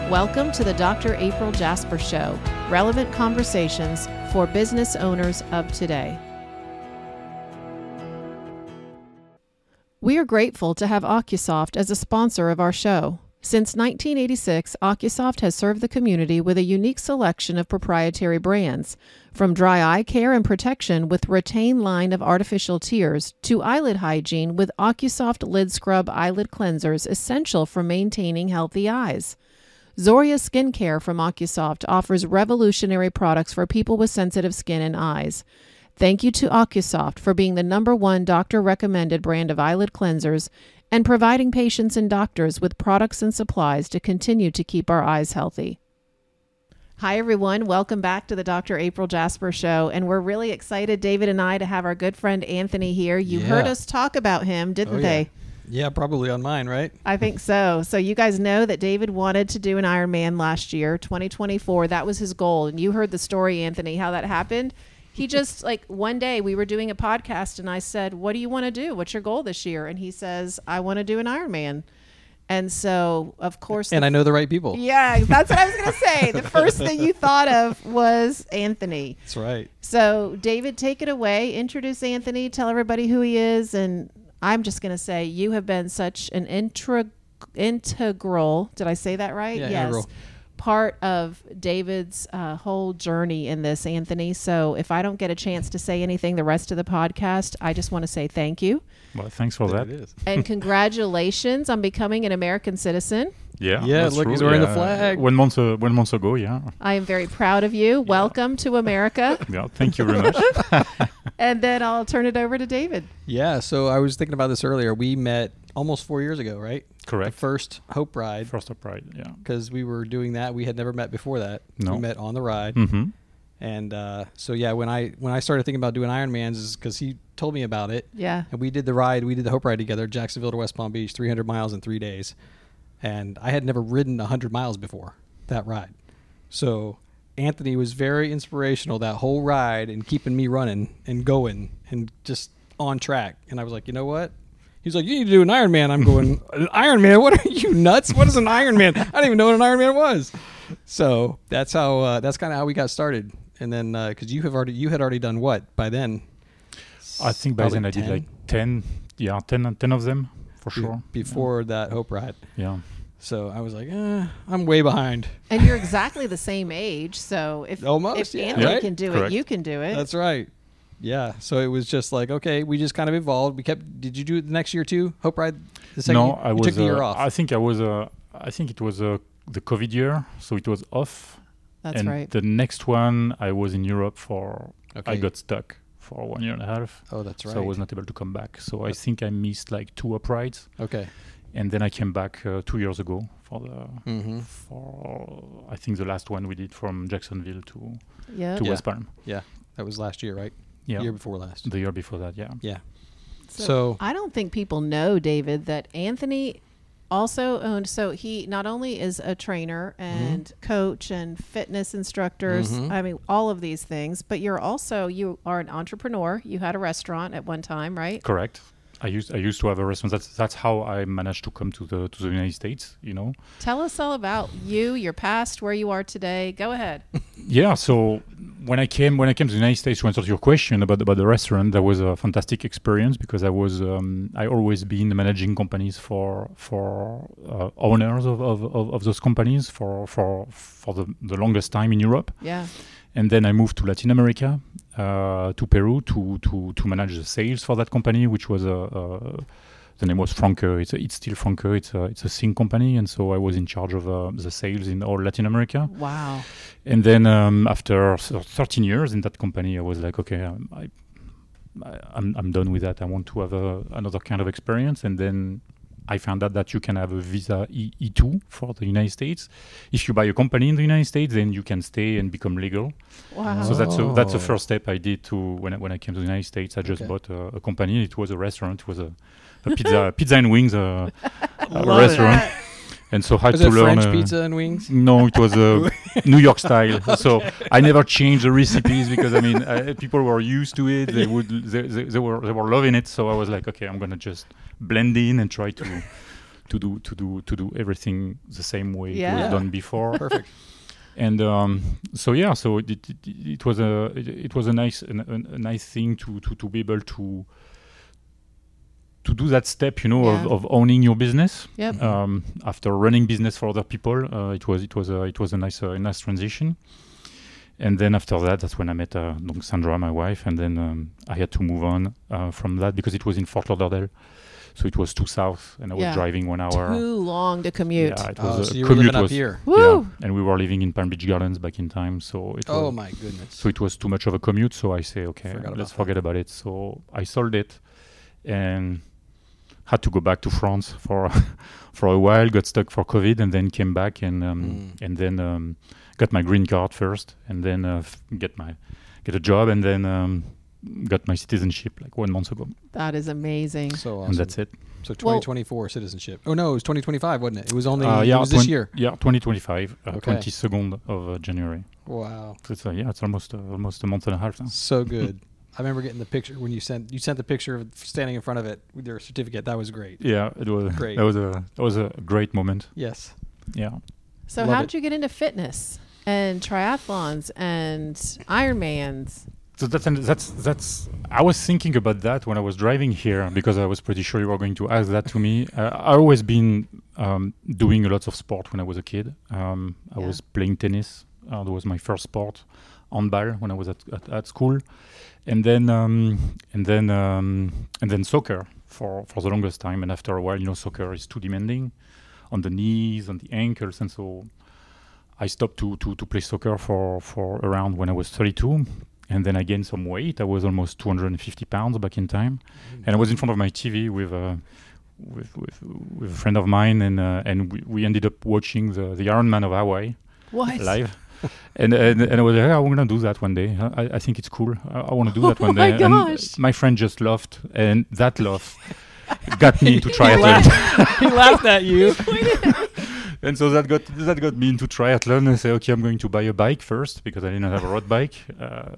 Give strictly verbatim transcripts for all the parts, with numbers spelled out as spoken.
Welcome to the Doctor April Jasper Show, relevant conversations for business owners of today. We are grateful to have OcuSoft as a sponsor of our show. Since nineteen eighty-six, OcuSoft has served the community with a unique selection of proprietary brands, from dry eye care and protection with Retain line of artificial tears to eyelid hygiene with OcuSoft Lid Scrub eyelid cleansers essential for maintaining healthy eyes. Zoria Skincare from OcuSoft offers revolutionary products for people with sensitive skin and eyes. Thank you to OcuSoft for being the number one doctor-recommended brand of eyelid cleansers and providing patients and doctors with products and supplies to continue to keep our eyes healthy. Hi, everyone. Welcome back to the Doctor April Jasper Show. And we're really excited, David and I, to have our good friend Anthony here. You yeah. heard us talk about him, didn't oh, they? Yeah. yeah, probably on mine, right? I think so. So you guys know that David wanted to do an Ironman last year, twenty twenty-four. That was his goal. And you heard the story, Anthony, how that happened. He just, like, one day we were doing a podcast and I said, what do you want to do? What's your goal this year? And he says, I want to do an Ironman. And so, of course. And the, I know the right people. Yeah, that's what I was going to say. The first thing you thought of was Anthony. That's right. So, David, take it away. Introduce Anthony. Tell everybody who he is. And I'm just going to say you have been such an integ- integral, did I say that right? Yeah, yes. integral. Part of David's uh, whole journey in this, Anthony. So if I don't get a chance to say anything the rest of the podcast, I just want to say thank you. Well, thanks for there that. It is. And congratulations on becoming an American citizen. Yeah, yeah. that's Look, true. he's wearing yeah. the flag. One month, uh, one month ago. Yeah. I am very proud of you. Yeah. Welcome to America. Yeah. Thank you very much. And then I'll turn it over to David. Yeah. So I was thinking about this earlier. We met almost four years ago, right? Correct. The first Hope Ride. First up ride. Yeah. Because we were doing that. We had never met before that. No. We met on the ride. Mm-hmm. And uh, so yeah, when I when I started thinking about doing Ironmans, is because he told me about it. Yeah. And we did the ride. We did the Hope Ride together, Jacksonville to West Palm Beach, three hundred miles in three days. And I had never ridden one hundred miles before that ride. So Anthony was very inspirational that whole ride and keeping me running and going and just on track. And I was like, you know what? He's like, you need to do an Ironman. I'm going, an Ironman? What are you, nuts? What is an Ironman? I didn't even know what an Ironman was. So that's how. Uh, that's kind of how we got started. And then because uh, you have already, you had already done what by then? I think by then I did like ten. Yeah, ten, ten of them for Be- sure. Before yeah. that Hope Ride. Yeah. So I was like, eh, I'm way behind. And you're exactly the same age. So if, Almost, if yeah. Anthony Right? can do Correct. it, you can do it. That's right. Yeah. So it was just like, okay, we just kind of evolved. We kept. Did you do it the next year too? Hope Ride. The second No, year? I you was. took the year uh, off. I think I was. Uh, I think it was uh, the COVID year, so it was off. That's and right. the next one, I was in Europe for. Okay. I got stuck for one year and a half. Oh, that's right. So I was not able to come back. So I think I missed like two up rides. Okay. And then I came back uh, two years ago for the Mm-hmm. for I think the last one we did from Jacksonville to Yeah. to Yeah. West Palm. Yeah. That was last year, right? Yeah, Year before last. the year before that. Yeah. Yeah. So, So- I don't think people know, David, that Anthony also owned. So he not only is a trainer and Mm-hmm. coach and fitness instructors. Mhm. I mean, all of these things. But you're also you are an entrepreneur. You had a restaurant at one time, right? Correct. I used I used to have a restaurant. That's that's how I managed to come to the to the United States. You know. Tell us all about you, your past, where you are today. Go ahead. Yeah. So when I came when I came to the United States to answer your question about about the restaurant, that was a fantastic experience because I was um, I always been managing companies for for uh, owners of, of, of, of those companies for for for the, the longest time in Europe. Yeah. And then I moved to Latin America, uh, to Peru, to, to, to manage the sales for that company, which was a, uh, the name was Franke. It's a, it's still Franke. It's a it's a Sing company, and so I was in charge of uh, the sales in all Latin America. Wow. And then um, after thirteen years in that company, I was like, okay, um, I, I I'm I'm done with that. I want to have a, another kind of experience, and then I found out that you can have a visa E- E2 for the United States. If you buy a company in the United States, then you can stay and become legal. Wow. So that's a, that's the Oh. first step I did to when I, when I came to the United States. I just Okay. bought a, a company. It was a restaurant. It was a, a pizza pizza and wings uh, a Love restaurant. that. And so I had Was to it learn French uh, pizza and wings? No, it was uh, New York style. So I never changed the recipes because I mean uh, people were used to it. They would they, they, they were they were loving it. So I was like, okay, I'm gonna just blend in and try to to do to do to do everything the same way it Yeah. was Yeah. done before. Perfect. And um, so yeah, so it, it, it, it was a it, it was a nice a, a, a nice thing to, to, to be able to to do that step, you know, Yeah. of, of owning your business. Yep. Um, after running business for other people, uh, it was it was a it was a nice uh, a nice transition. And then after that, that's when I met uh, donc Sandra, my wife, and then um, I had to move on uh, from that because it was in Fort Lauderdale, so it was too south, and I was Yeah. driving one hour. Too long to commute. Yeah, it Oh, was so a you were commute living up was here. Woo! yeah, and we were living in Palm Beach Gardens back in time, so it Oh was my goodness. so it was too much of a commute. So I say, okay, Forgot about let's that. forget about it. So I sold it, and had to go back to France for for a while. Got stuck for COVID, and then came back, and um, Mm. and then um, got my green card first, and then uh, f- get my get a job, and then um, got my citizenship like one month ago, That is amazing. So awesome. and that's it. So twenty twenty-four citizenship. Oh no, it was twenty twenty-five, wasn't it? It was only Uh, it yeah, was this twen- year. Yeah, twenty twenty-five, uh, Okay. twenty-second of uh, January. Wow. So it's, uh, yeah, it's almost uh, almost a month and a half now. So good. I remember getting the picture when you sent you sent the picture of standing in front of it with your certificate. That was great. Yeah, it was Great. That was a that was a great moment. Yes. Yeah. So Love how it. did you get into fitness and triathlons and Ironmans? So that's and that's that's. I was thinking about that when I was driving here because I was pretty sure you were going to ask that to me. Uh, I always been um, doing a lot of sport when I was a kid. Um, I Yeah. was playing tennis. Uh, that was my first sport, handball when I was at at, at school, and then um, and then um, and then soccer for for the longest time. And after a while, you know, soccer is too demanding on the knees, on the ankles, and so I stopped to to to play soccer for for around when I was thirty-two. And then I gained some weight. I was almost two hundred fifty pounds back in time, and I was in front of my T V with a with with, with a friend of mine, and uh, and we, we ended up watching the the Ironman of Hawaii What? live. and, and and I was like, "Yeah, I'm gonna do that one day. I, I think it's cool. I, I want to do that Oh one my day." And gosh. my friend just laughed, and that laugh got me into He triathlon. laughed- he laughed at you. And so that got that got me into triathlon. I said, okay, I'm going to buy a bike first because I didn't have a road bike. Uh,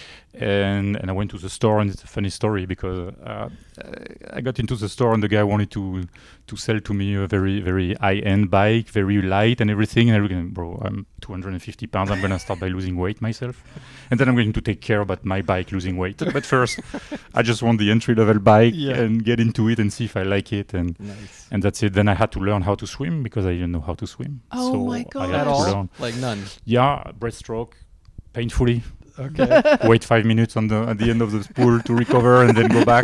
and and I went to the store, and it's a funny story because uh, I got into the store, and the guy wanted to to sell to me a very very high end bike, very light and everything. And I was, bro, I'm two hundred fifty pounds. I'm gonna start by losing weight myself, and then I'm going to take care about my bike losing weight. But first, I just want the entry level bike Yeah. and get into it and see if I like it. And Nice. and that's it. Then I had to learn how to swim because I didn't know how to swim. Oh so my I gosh. had At to all? learn. Like none. Yeah, breaststroke, painfully. Okay. Wait five minutes on the at the end of the pool to recover and then go back.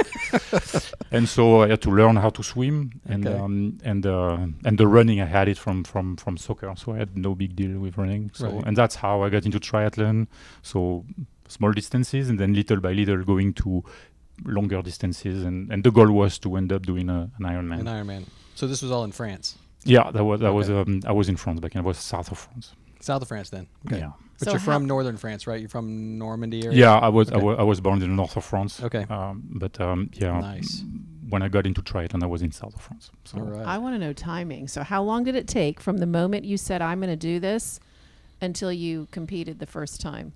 And so I had to learn how to swim. And Okay. um, and uh, and the running, I had it from from from soccer, so I had no big deal with running. So Right. and that's how I got into triathlon. So small distances, and then little by little going to longer distances. And, and the goal was to end up doing a, an Ironman. An Ironman. So this was all in France. Yeah, that was that was Okay. um, I was in France back in I was south of France. South of France then. Okay. Yeah. But So you're from how- northern France, right? You're from Normandy area? Yeah, I was, I Okay. was I was born in the north of France. Okay. Um, but um, yeah, Nice. when I got into triathlon, I was in south of France. So All right. I want to know timing. So how long did it take from the moment you said I'm going to do this until you competed the first time?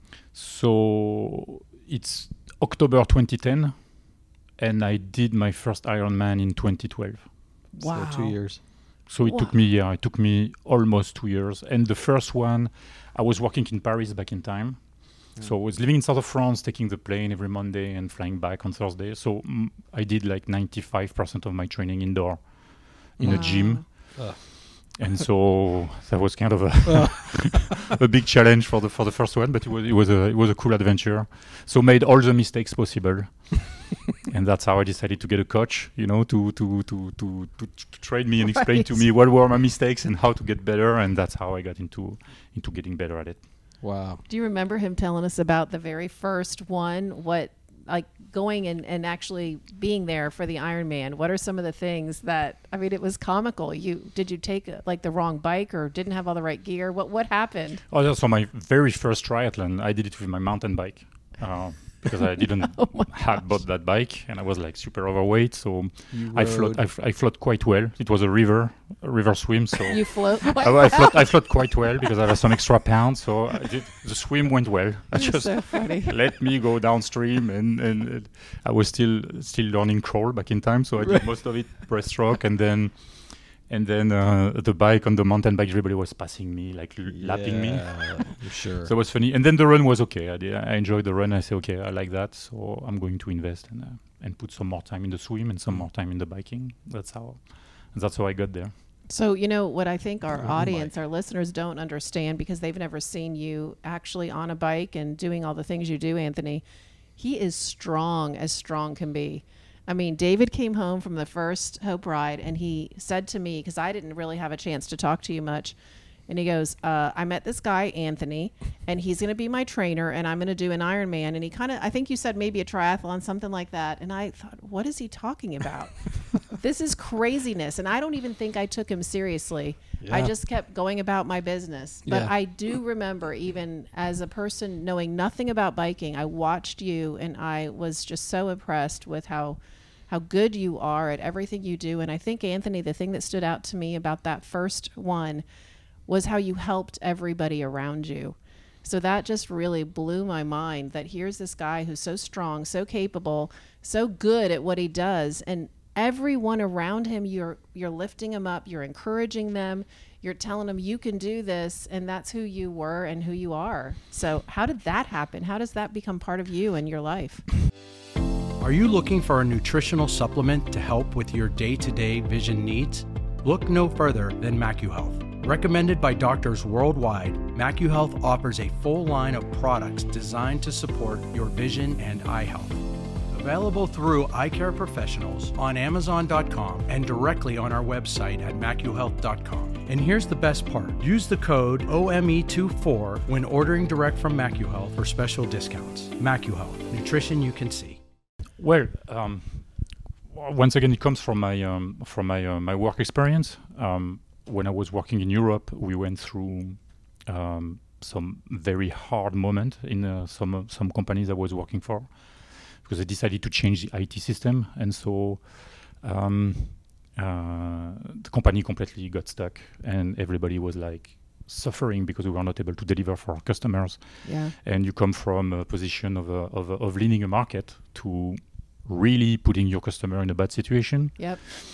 so it's October twenty ten, and I did my first Ironman in twenty twelve. Wow. So two years. So it took Wow. me, yeah, it took me almost two years. And the first one, I was working in Paris back in time. So I was living in south of France, taking the plane every Monday and flying back on Thursday. So mm, I did like ninety-five percent of my training indoor in a Wow. gym. Ugh. And so that was kind of a, a big challenge for the for the first one, but it was it was a it was a cool adventure. So made all the mistakes possible, and that's how I decided to get a coach, you know, to to to to to, to train me and explain to Right. me what were my mistakes and how to get better. And that's how I got into into getting better at it. Wow. Do you remember him telling us about the very first one? What, like going and, and actually being there for the Ironman? What are some of the things that, I mean, it was comical. You did you take uh, like the wrong bike or didn't have all the right gear? What what happened? Oh, yeah, so my very first triathlon, I did it with my mountain bike. Uh, because I didn't Oh my have bought that bike, and I was like super overweight, so You I float. rode- I, f- I float quite well. It was a river, a river swim, so You float? I, I float. I float quite well because I have some extra pounds. So I did, the swim went well. I You're just so funny. let me go downstream, and, and and I was still still learning crawl back in time, so I did Right. most of it breaststroke, and then And then uh, the bike on the mountain bike, everybody was passing me, like l- lapping me. Yeah, sure. So it was funny. And then the run was okay. I, did, I enjoyed the run. I said, okay, I like that. So I'm going to invest and uh, and put some more time in the swim and some more time in the biking. That's how that's how I got there. So, you know, what I think our Oh, audience, my. our listeners don't understand because they've never seen you actually on a bike and doing all the things you do, Anthony. He is strong as strong can be. I mean, David came home from the first Hope Ride and he said to me, because I didn't really have a chance to talk to you much, and he goes, uh, I met this guy, Anthony, and he's going to be my trainer, and I'm going to do an Ironman. And he kind of, I think you said maybe a triathlon, something like that. And I thought, what is he talking about? This is craziness. And I don't even think I took him seriously. Yeah. I just kept going about my business. But Yeah. I do remember, even as a person knowing nothing about biking, I watched you, and I was just so impressed with how how good you are at everything you do. And I think, Anthony, the thing that stood out to me about that first one was how you helped everybody around you. So that just really blew my mind, that here's this guy who's so strong, so capable, so good at what he does, and everyone around him, you're you're lifting him up, you're encouraging them, you're telling them you can do this, and that's who you were and who you are. So how did that happen? How does that become part of you and your life? Are you looking for a nutritional supplement to help with your day-to-day vision needs? Look no further than MacuHealth. Recommended by doctors worldwide, MacuHealth offers a full line of products designed to support your vision and eye health. Available through eye care professionals on Amazon dot com and directly on our website at Macu Health dot com. And here's the best part. Use the code O M E twenty-four when ordering direct from MacuHealth for special discounts. MacuHealth, nutrition you can see. Well, um, w- once again, it comes from my um, from my uh, my work experience. Um, when I was working in Europe, we went through um, some very hard moment in uh, some uh, some companies I was working for, because they decided to change the I T system, and so um, uh, the company completely got stuck, and everybody was like suffering because we were not able to deliver for our customers. Yeah. And you come from a position of a, of, a, of leading a market to really putting your customer in a bad situation. Yep.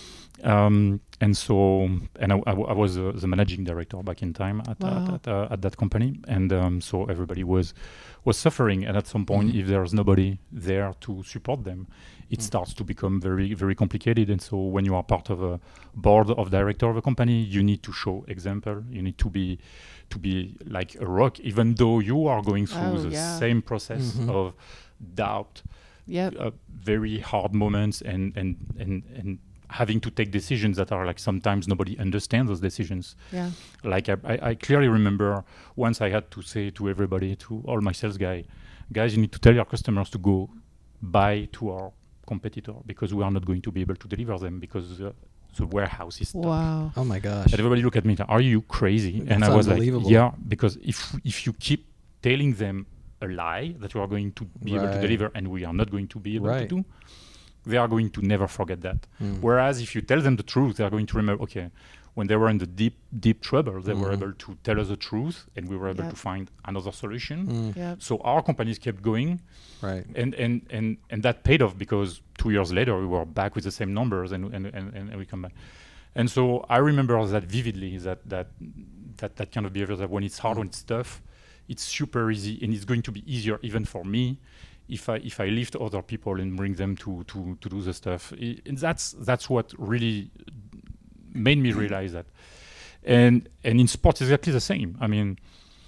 Um, and so, and I, I, w- I was uh, the managing director back in time at Wow. at, at, uh, at that company, and um, so everybody was was suffering. And at some point, Mhm. if there's nobody there to support them, it Mm. starts to become very very complicated. And so, when you are part of a board of director of a company, you need to show example. You need to be to be like a rock, even though you are going through Oh, the yeah. same process Mhm. of doubt, Yep. uh, very hard moments, and and and and having to take decisions that are like sometimes nobody understands those decisions. Yeah. Like I, I, I clearly remember once I had to say to everybody, to all my sales guy, guys, you need to tell your customers to go buy to our competitor because we are not going to be able to deliver them because uh, the warehouse is stuck. Wow. Oh my gosh. And everybody looked at me, like, are you crazy? and That's I was like, unbelievable. yeah, because if if you keep telling them a lie that you are going to be able to Right. deliver and we are not going to be able Right. to do, they are going to never forget that. Mm. Whereas if you tell them the truth, they are going to remember, okay, when they were in the deep, deep trouble, they were Mhm. able to tell us the truth and we were able Yep. to find another solution. Mm. Yep. So our companies kept going, Right. and, and, and, and that paid off because two years later we were back with the same numbers and, and, and, and, and we come back. And so I remember that vividly, that, that, that, that kind of behavior, that when it's hard, Mm. when it's tough, it's super easy, and it's going to be easier even for me if I if I lift other people and bring them to to, to do the stuff. I, and that's that's what really made me realize that. And and in sports, exactly the same. I mean,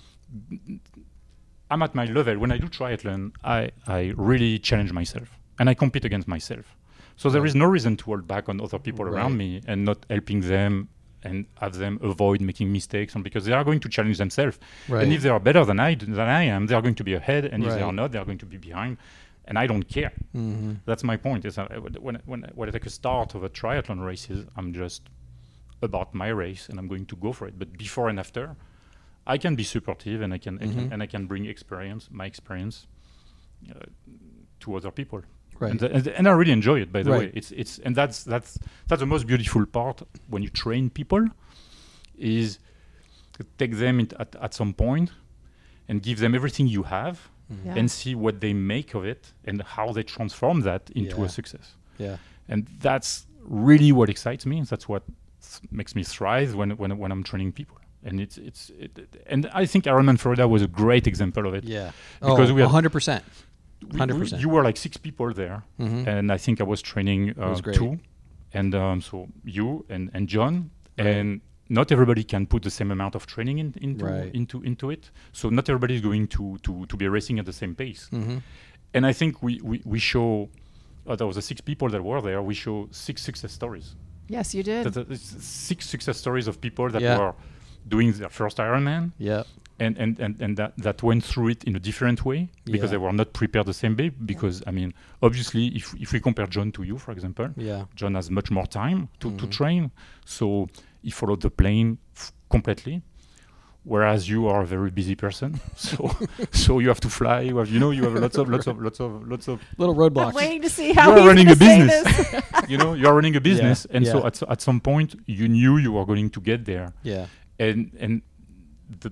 I'm at my level. When I do triathlon, I, I really challenge myself and I compete against myself. So there Right. is no reason to hold back on other people Right. around me and not helping them and have them avoid making mistakes, and because they are going to challenge themselves. Right. And if they are better than I than I am, they are going to be ahead, and if they Right. are not, they are going to be behind. And I don't care. Mm-hmm. That's my point. Is that when when when I take a start of a triathlon races, I'm just about my race and I'm going to go for it. But before and after, I can be supportive and I can, I Mhm. can and I can bring experience, my experience, uh, to other people. Right. And, th- and, and I really enjoy it. By the Right. way, it's it's and that's that's that's the most beautiful part when you train people, is to take them in at at some point and give them everything you have. Mhm. Yeah. And see what they make of it and how they transform that into Yeah. a success. Yeah. And that's really what excites me. That's what th- makes me thrive when when when I'm training people. And it's it's it, it- and I think Ironman Florida was a great example of it. Yeah. Because oh, we had- one hundred percent. We- one hundred we- percent. You were like six people there, Mhm. and I think I was training uh, was great. two, and um, so you and and John, Right. and not everybody can put the same amount of training in, into Right. into into it. So not everybody is going to to to be racing at the same pace. Mhm. And I think we we we show. Uh, there was the six people that were there. We show six success stories. Yes, you did. That- that- it's six success stories of people that Yeah. were doing their first Ironman, Yep. and and and, and that, that went through it in a different way because Yeah. they were not prepared the same way. Because I mean, obviously, if if we compare John to you, for example, Yeah. John has much more time to, to Mhm. train, so he followed the plane f- completely. Whereas you are a very busy person, so so you have to fly. You have, you know, you have lots of lots of lots of lots of. Little I'm roadblocks. waiting to see You how are he's running gonna a say business. this. You know, you are running a business, and so yeah. at so- at some point you knew you were going to get there, Yeah. and and the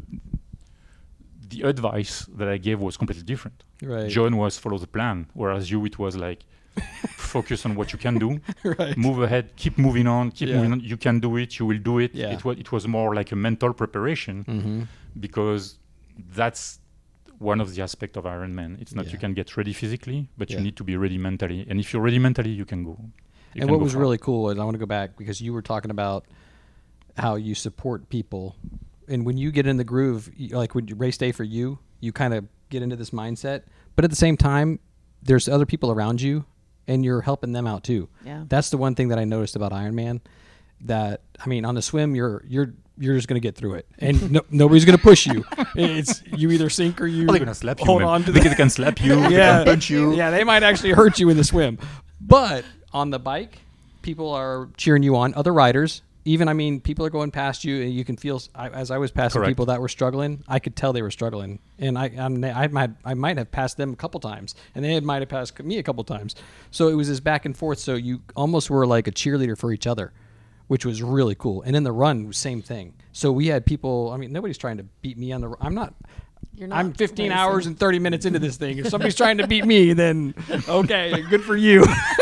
the advice that I gave was completely different. Right. John was follow the plan, whereas you it was like focus on what you can do, Right. move ahead, keep moving on, keep Yeah. moving on. You can do it, you will do it. Yeah. It was it was more like a mental preparation Mm-hmm. because that's one of the aspects of Ironman. It's not Yeah. you can get ready physically, but Yeah. you need to be ready mentally. And if you're ready mentally, you can go. You And can what go was far. really cool, and I want to go back because you were talking about how you support people, and when you get in the groove, you, like when you race day for you, you kind of get into this mindset. But at the same time, there's other people around you, and you're helping them out too. Yeah. That's the one thing that I noticed about Ironman. That I mean, on the swim, you're you're you're just gonna get through it, and no, nobody's gonna push you. It's you either sink or you Oh, they're gonna slap you. hold man. on to they, the can, they can slap you. They yeah, can punch you. Yeah, they might actually hurt you in the swim. But on the bike, people are cheering you on. Other riders, even I mean, people are going past you, and you can feel. s- I, as I was passing Correct. people that were struggling, I could tell they were struggling, and I I'm, I might I might have passed them a couple times, and they had, might have passed me a couple times. So it was this back and forth. So you almost were like a cheerleader for each other, which was really cool. And in the run, same thing. So we had people. I mean, nobody's trying to beat me on the. r- I'm not. You're not I'm fifteen racing. hours and thirty minutes into this thing. If somebody's trying to beat me, then okay, good for you.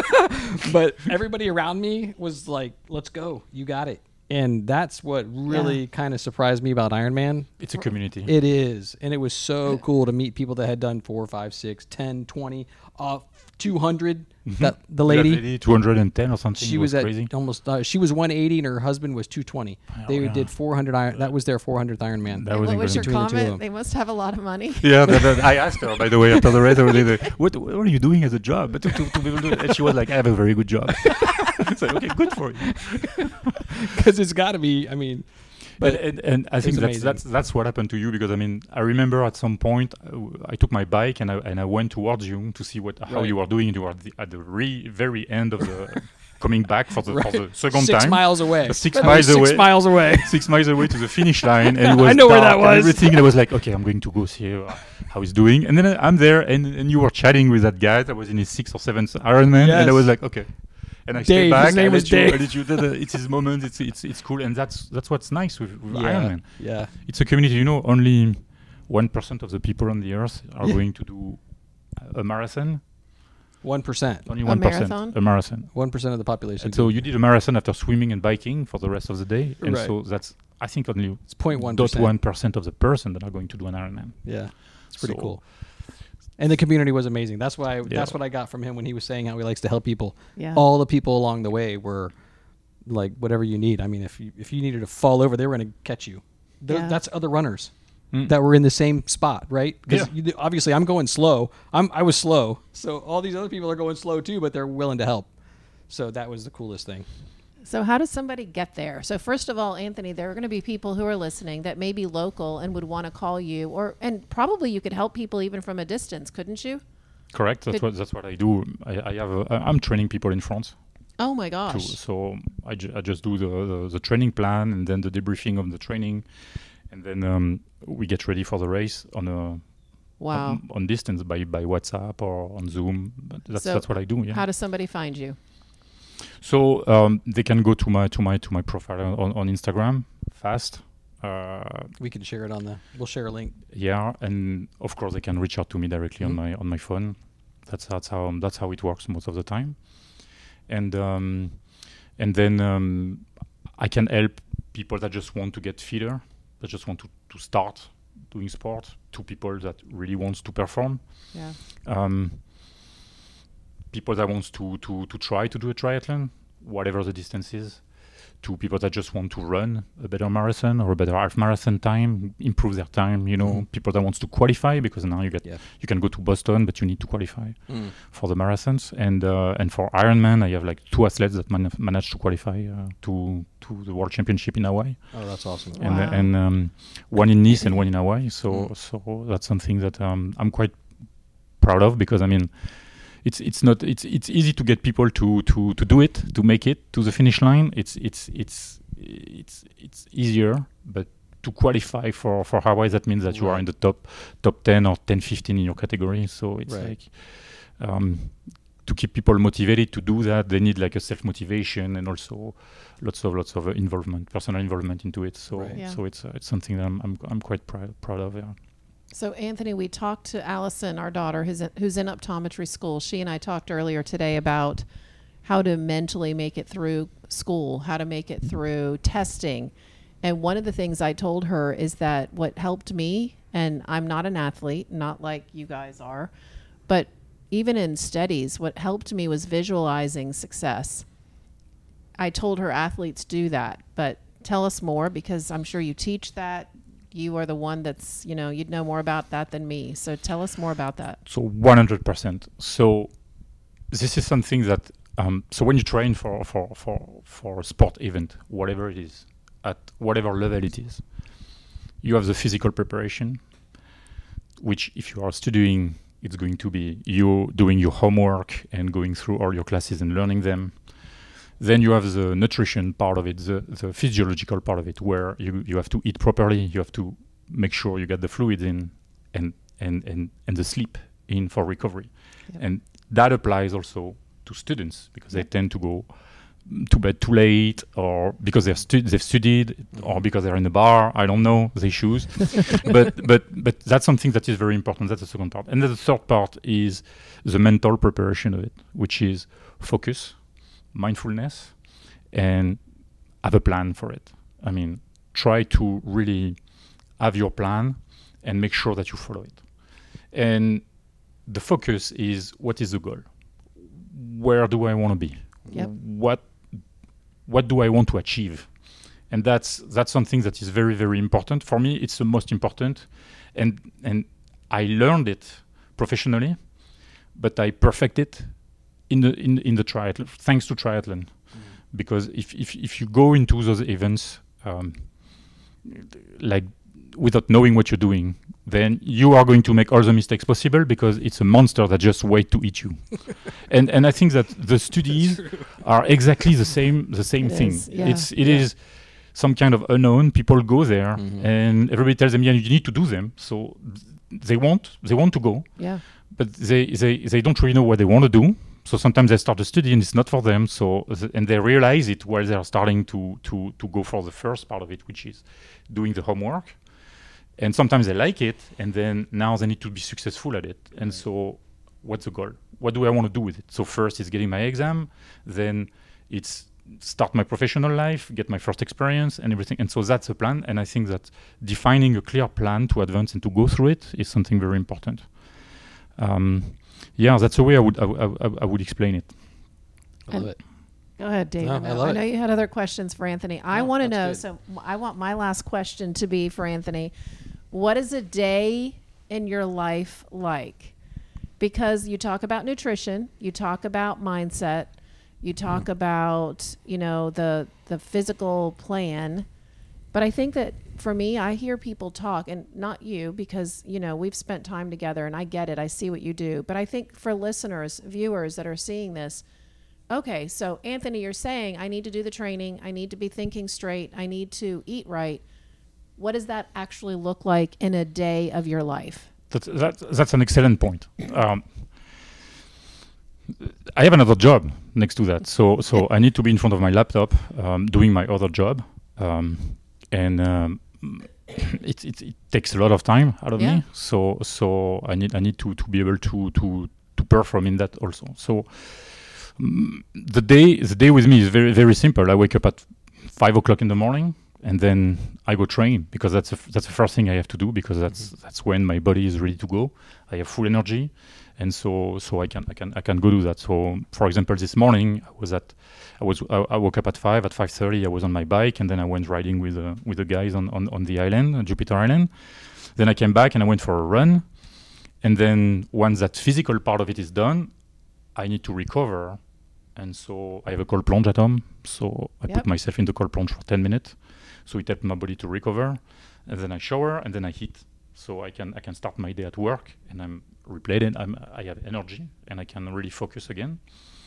But everybody around me was like, "Let's go, you got it." And that's what really Yeah. kind of surprised me about Ironman. It's a community. It is, and it was so cool to meet people that had done four, five, six, ten, twenty, uh, two hundred. That the That lady, two hundred ten or something. she it was, was at crazy. almost. Uh, she was one eighty, and her husband was two twenty. Oh, They yeah. did four hundred. Iron, that was their four hundredth Ironman. That was What was your incredible. Between the two of comment? them. They must have a lot of money. Yeah, but, but I asked her, by the way, after the race, I was like, what, what are you doing as a job? But to, to, to be able to do it. And she was like, I have a very good job. It's like, okay, good for you. Because it's got to be. I mean, But but and, and I think it's that's amazing. that's that's what happened to you because I mean I remember at some point uh, I took my bike and I and I went towards you to see what how Right. you were doing. You were at the, at the re, very end of the coming back for the for Right. the second six time. miles away. Six That miles was away. Six miles away. Six miles away to the finish line, and it was I know where dark that and was. everything. And I was like, okay, I'm going to go see uh, how he's doing. And then I- I'm there, and and you were chatting with that guy that was in his sixth or seventh Ironman, and I Yes. was like, okay. And I Dave, stayed back. his name I was let you, Dave. I let you do the, it's his moment. It's it's it's cool, and that's that's what's nice with, with Yeah. Ironman. Yeah. It's a community. You know, only one percent of the people on the earth are Yeah. going to do a marathon. One percent. Only A one percent. marathon? A marathon. One percent of the population. And so you did a marathon after swimming and biking for the rest of the day, and Right. so that's I think only it's point one dot percent. one percent of the person that are going to do an Ironman. Yeah. It's pretty So- cool. And the community was amazing. That's why. Yeah. That's what I got from him when he was saying how he likes to help people. Yeah. All the people along the way were like whatever you need. I mean, if you if you needed to fall over, they were going to catch you. Th- Yeah. That's other runners Mm. that were in the same spot, right? Because Yeah. obviously I'm going slow. I'm I was slow, so all these other people are going slow too, but they're willing to help. So that was the coolest thing. So how does somebody get there? So first of all, Anthony, there are going to be people who are listening that may be local and would want to call you, or and probably you could help people even from a distance, couldn't you? Correct. That's Could- what that's what I do. I, I have a, I- I'm training people in France Oh my too. gosh. So I, ju- I just do the, the the training plan and then the debriefing of the training, and then um, we get ready for the race on a Wow. on, on distance by, by WhatsApp or on Zoom. But that's So that's what I do. Yeah. How does somebody find you? So um, they can go to my to my to my profile on, on Instagram. Fast. Uh, We can share it on the. We'll share a link. yeah, and of course they can reach out to me directly Mhm. on my on my phone. That's that's how that's how it works most of the time. And um, and then um, I can help people that just want to get fitter, that just want to, to start doing sport, to people that really wants to perform. Yeah. Um, people that wants to, to, to try to do a triathlon, whatever the distance is, to people that just want to run a better marathon or a better half marathon time, improve their time, you know, mm. people that wants to qualify, because now you get yeah. you can go to Boston, but you need to qualify mm. for the marathons. And uh, and for Ironman, I have like two athletes that man- managed to qualify uh, to to the World Championship in Hawaii. Oh, that's awesome. And, wow. uh, and um, one in Nice and one in Hawaii. So mm. so that's something that um, I'm quite proud of, because I mean, It's it's not it's it's easy to get people to, to, to do it, to make it to the finish line. It's it's it's it's it's easier, but to qualify for, for Hawaii, that means that right. you are in the top top ten or ten fifteen in your category. So it's right. like um, to keep people motivated to do that, they need like a self motivation and also lots of lots of uh, involvement, personal involvement into it. So right. yeah. so it's uh, it's something that I'm I'm I'm quite proud proud of. Yeah. So, Anthony, we talked to Allison, our daughter, who's in, who's in optometry school. She and I talked earlier today about how to mentally make it through school, how to make it through testing. And one of the things I told her is that what helped me, and I'm not an athlete, not like you guys are, but even in studies, what helped me was visualizing success. I told her athletes do that, but tell us more, because I'm sure you teach that. You are the one that's, you know, you'd know more about that than me. So tell us more about that. So one hundred percent. So this is something that, um, so when you train for, for, for, for a sport event, whatever it is, at whatever level it is, you have the physical preparation, which if you are studying, it's going to be you doing your homework and going through all your classes and learning them. Then you have the nutrition part of it, the, the physiological part of it, where you, you have to eat properly, you have to make sure you get the fluids in and and, and, and the sleep in for recovery. Yep. And that applies also to students, because yep. they tend to go to bed too late, or because they've, stu- they've studied, or because they're in a bar, I don't know, they choose. but but but that's something that is very important. That's the second part. And then the third part is the mental preparation of it, which is focus, mindfulness, and have a plan for it. I mean, try to really have your plan and make sure that you follow it. And the focus is, what is the goal? Where do I want to be? Yep. What what do I want to achieve? And that's that's something that is very, very important. For me, it's the most important. And and I learned it professionally, but I perfect it in the in in the triathlon, thanks to triathlon. Mm. Because if, if if you go into those events um, like without knowing what you're doing, then you are going to make all the mistakes possible, because it's a monster that just waits to eat you. and and I think that the studies are exactly the same the same it thing. Is, yeah. It's it yeah. is some kind of unknown. People go there, mm-hmm. and everybody tells them, yeah, you need to do them. So they want they want to go. Yeah. But they, they, they don't really know what they want to do. So sometimes they start a study and it's not for them. So th- and they realize it while they are starting to, to, to go for the first part of it, which is doing the homework. And sometimes they like it, and then now they need to be successful at it. And right. so what's the goal? What do I want to do with it? So first it's getting my exam, then it's start my professional life, get my first experience and everything. And so that's a plan. And I think that defining a clear plan to advance and to go through it is something very important. Um, yeah, that's the way I would I, I, I would explain it. I love it. Go ahead, Dave. No, I, I, know, love I know it. you had other questions for Anthony. I No, want to know, good. so I want my last question to be for Anthony. What is a day in your life like? Because you talk about nutrition, you talk about mindset, you talk mm. about, you know, the the physical plan. But I think that for me, I hear people talk, and not you, because, you know, we've spent time together and I get it. I see what you do. But I think for listeners, viewers that are seeing this, okay, so Anthony, you're saying I need to do the training. I need to be thinking straight. I need to eat right. What does that actually look like in a day of your life? That's, that's, that's an excellent point. Um, I have another job next to that. So so I need to be in front of my laptop um, doing my other job. Um, and um, it, it, it takes a lot of time out of yeah. me. So so I need I need to, to be able to, to, to perform in that also. So um, the day the day with me is very, very simple. I wake up at five o'clock in the morning, and then I go train because that's the f- that's the first thing I have to do because that's mm-hmm. that's when my body is ready to go. I have full energy, and so so I can I can I can go do that. So for example, this morning I was at I was I, I woke up at five. At five thirty, I was on my bike, and then I went riding with uh, with the guys on, on, on the island, on Jupiter Island. Then I came back and I went for a run, and then once that physical part of it is done, I need to recover, and so I have a cold plunge at home. So I Yep. put myself in the cold plunge for ten minutes, so it helped my body to recover, and then I shower, and then I hit, so I can I can start my day at work, and I'm repleted. I'm I have energy, and I can really focus again.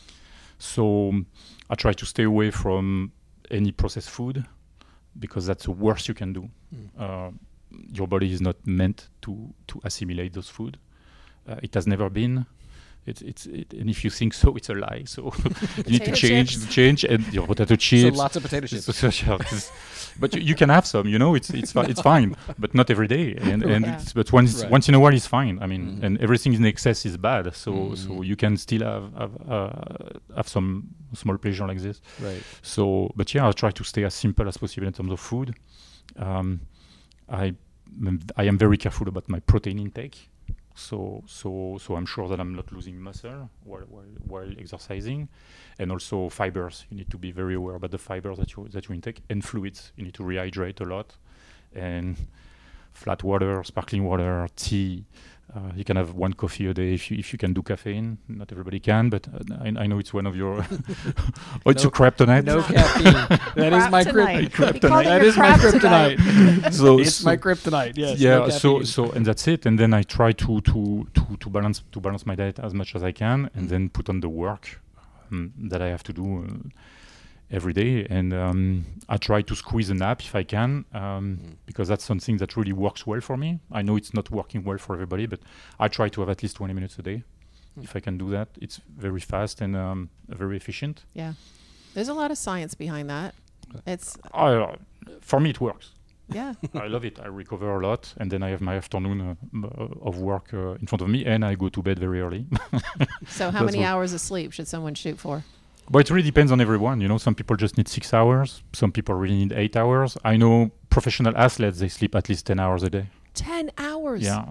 So I try to stay away from any processed food because that's the worst you can do. Mm. Uh, your body is not meant to, to assimilate those food. Uh, it has never been. It's it's it, and if you think so, it's a lie. So you need to change, chips. change, and your potato chips. So lots of potato chips. So, so, but you, you can have some. You know, it's it's fi- it's fine, but not every day. And and Yeah. it's, but once Right. once in a while is fine. I mean, Mm-hmm. and everything in excess is bad. So Mm-hmm. so you can still have have, uh, have some small pleasure like this. Right. So, but yeah, I try to stay as simple as possible in terms of food. Um, I I am very careful about my protein intake. So so so I'm sure that I'm not losing muscle while while, while exercising, and also fibers. You need to be very aware about the fibers that you that you intake, and fluids. You need to rehydrate a lot, and flat water, sparkling water, tea. Uh, you can have one coffee a day if you if you can do caffeine. Not everybody can, but uh, I, I know it's one of your. oh, it's No- a kryptonite. No caffeine. That is my Kryptonite. kryptonite. He called it That your is my kryptonite. kryptonite. So It's so my kryptonite. Yes. yeah. no so caffeine. so and that's it. And then I try to to to to balance to balance my diet as much as I can, and Mm. then put on the work um, that I have to do uh, every day. And um, I try to squeeze a nap if I can, um, Mm. because that's something that really works well for me. I know it's not working well for everybody, but I try to have at least twenty minutes a day. Mm. If I can do that, it's very fast and um, very efficient. Yeah. There's a lot of science behind that. It's, I, uh, for me, it works. yeah. I love it. I recover a lot, and then I have my afternoon uh, m- uh, of work uh, in front of me, and I go to bed very early. So how That's many what- hours of sleep should someone shoot for? But it really depends on everyone. You know, some people just need six hours. Some people really need eight hours. I know professional athletes, they sleep at least ten hours a day. ten hours. Yeah.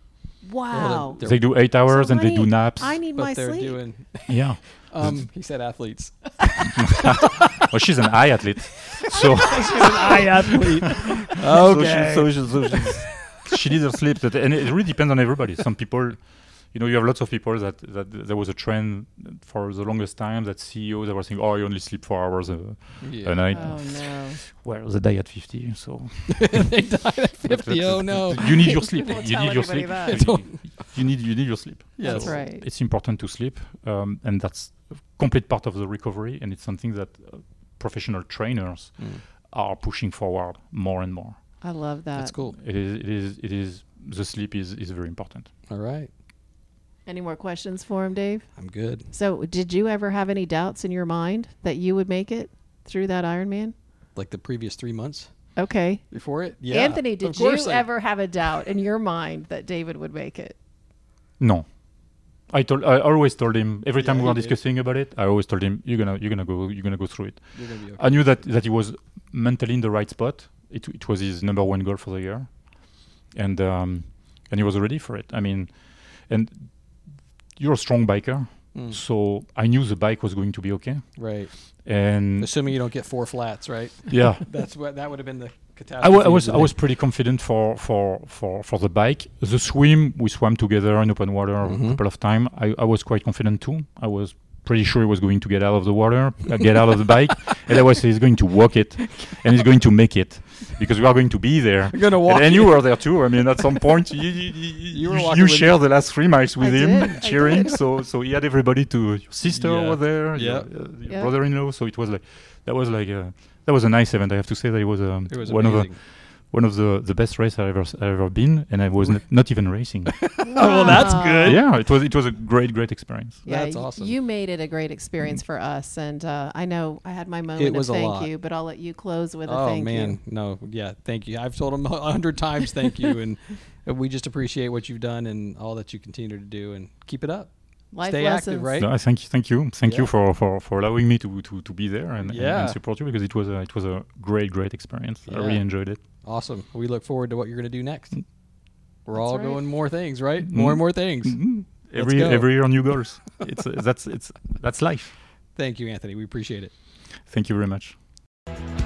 Wow. They're- They do eight hours So, and they do honey, naps. I need But my they're sleep. doing. yeah. Um, he said athletes. Well, she's an eye athlete. So, Eye athlete. so, she, so, she, so she's, she needs her sleep. That, and it really depends on everybody. Some people, you know, you have lots of people that, that there was a trend for the longest time that C E Os that were saying, oh, you only sleep four hours a, Yeah. a night. Oh, no. Well, they die at fifty, so. They died at fifty. Oh no. You need your sleep. Don't You tell need your anybody sleep. that. You, you need you need your sleep. That's So right. It's important to sleep, um, and that's a complete part of the recovery, and it's something that uh, professional trainers Mm. are pushing forward more and more. I love that. That's cool. It is it is it is the sleep is is very important. All right. Any more questions for him, Dave? I'm good. So did you ever have any doubts in your mind that you would make it through that Ironman? Like the previous three months Okay. before it. Yeah. Anthony, Of did you course I- ever have a doubt in your mind that David would make it? No, I told I always told him every time Yeah, we were you did. discussing about it. I always told him you're gonna you're gonna go you're gonna go through it. You're gonna be okay. I knew that that he was mentally in the right spot. It it was his number one goal for the year, and um, and he was ready for it. I mean, and you're a strong biker, Mm. so I knew the bike was going to be okay. Right. And Assuming you don't get four flats, right? yeah, That's what that would have been the I, catastrophe. w- I of was the I day. was pretty confident for, for, for, for the bike. The swim, we swam together in open water Mhm. a couple of times. I, I was quite confident too. I was pretty sure he was going to get out of the water, uh, get out of the bike, and I was he's going to walk it, and he's going to make it, because we are going to be there. You're gonna walk. And, and it. you were there too. I mean, at some point, you you, you, You were you, walking you with share the last three miles with I him, did, I cheering. did. So so he had everybody to. Your sister Yeah. was there. Yeah. Your, uh, your Yeah. brother-in-law. So it was like that was like a, that was a nice event. I have to say that it was um, It was one of amazing. the one of the, the best races I've ever s- I've ever been, and I was not, not even racing. well, that's Wow. good. Yeah, it was it was a great great experience. Yeah, That's y- awesome. You made it a great experience for us, and uh, I know I had my moment was a of thank lot. you, but I'll let you close with a Oh thank man, you. no, yeah, thank you. I've told him a hundred times thank you, and uh, we just appreciate what you've done and all that you continue to do, and keep it up. Life Stay lessons. active, right? No, I thank you, thank you, thank Yeah. you for, for, for allowing me to, to, to be there and, and- Yeah. and support you, because it was a, it was a great great experience. I really Yeah. enjoyed it. Awesome. We look forward to what you're going to do next. We're That's all right. doing more things, right? More and more things. Mhm. Let's Every go. every year new goals. It's uh, that's it's that's life. Thank you, Anthony. We appreciate it. Thank you very much.